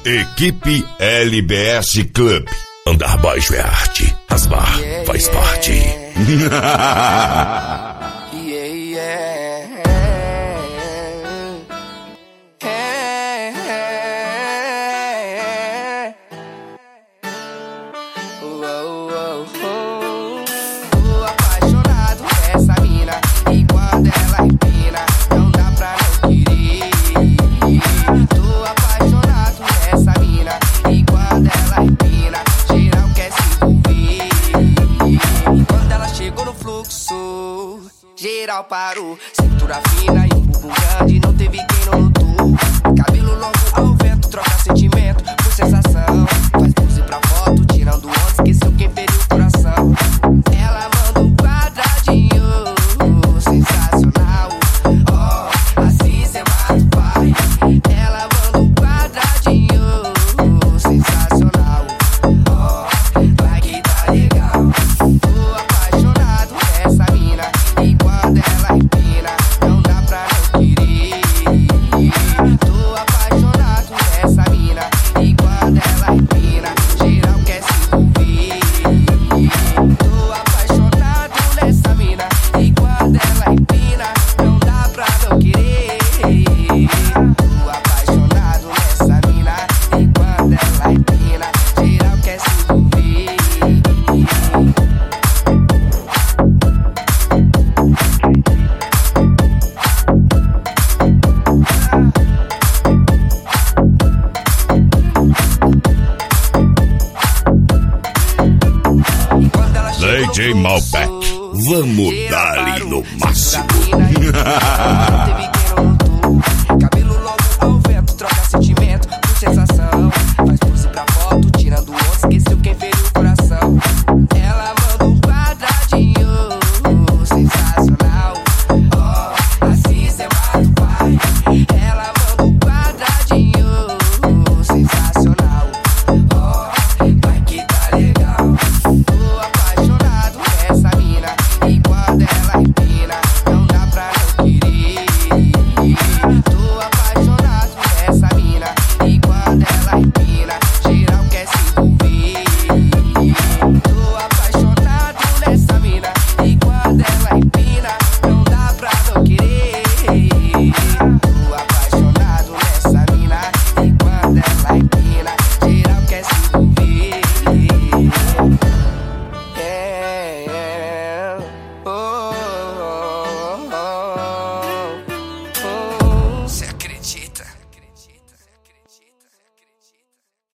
Equipe LBS Club. Andar baixo é arte, rasbar faz parte. Tô apaixonado nessa mina e quando ela empina não dá pra não querer. Tô apaixonado nessa mina e quando ela empina geral quer se envolver. Quando ela chegou no fluxo, geral parou. Cintura fina e um bumbum grande, não teve quem não notou. Cabelo longo ao vento, troca sentimento por sensação. Faz pose pra foto, tirando onda, esqueceu quem feriu o coração. Ela manda um quadradinho, sensacional. Oh, assim cê mata o pai. Ela manda um quadradinho, sensacional. Oh, vai que tá legal. Tô apaixonado nessa mina e quando ela empina não dá pra não querer. Tô apaixonado nessa mina e quando ela empina geral quer se envolver. Tô apaixonado nessa mina e quando ela empina não dá pra não querer. Tô apaixonado nessa mina e quando ela empina geral quer se envolver. DJ Malbec, vamos dar-lhe no máximo.